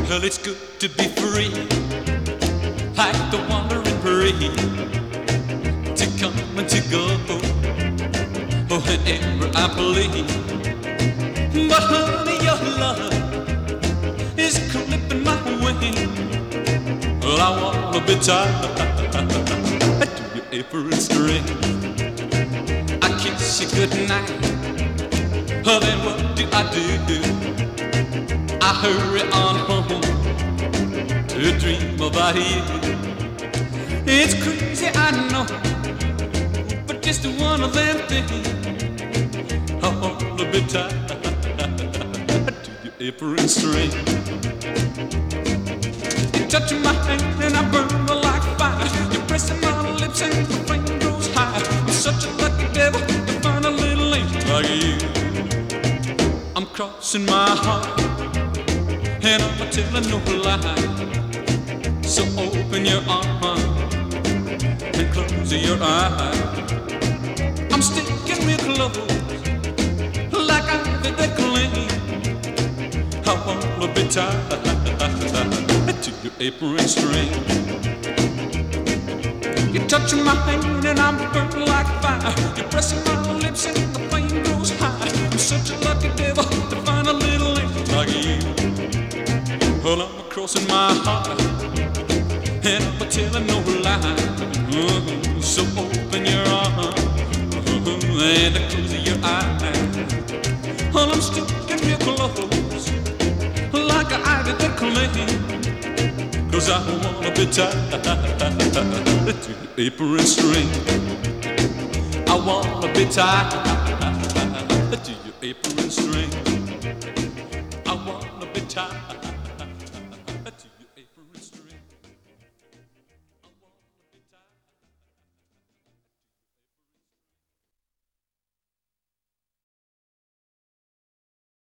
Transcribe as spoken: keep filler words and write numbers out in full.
Well, it's good to be free, like the wandering breeze, to come and to go, oh, whenever I please. But honey, your love is clipping my wing. Well, I wanna be tied to your apron string. I kiss you goodnight, oh, then what do I do? I hurry on home to dream about you. It's crazy, I know, but just one of them things. I wanna be tied to your apron string. You touch my hand and I burn like fire. You're pressing my lips and the flame grows high. I'm such a lucky devil to find a little angel like you. I'm crossing my heart and I'm telling no lie. So open your arms and close your eyes. I'm sticking real close, like ivy that cling. I wanna be tied to your apron string. You're touching my hand and I'm burning like fire. You're pressing my lips and the flame grows high. I'm such a lucky devil to find a little angel like you. Well, I'm crossing my heart and I'm telling no lie. Uh-huh. So open your arms uh-huh. and close your eyes. Well, I'm sticking real close, like an ivy that cling. 'Cause I wanna be tied to your apron string. I wanna be tied to your apron string. I wanna be tied.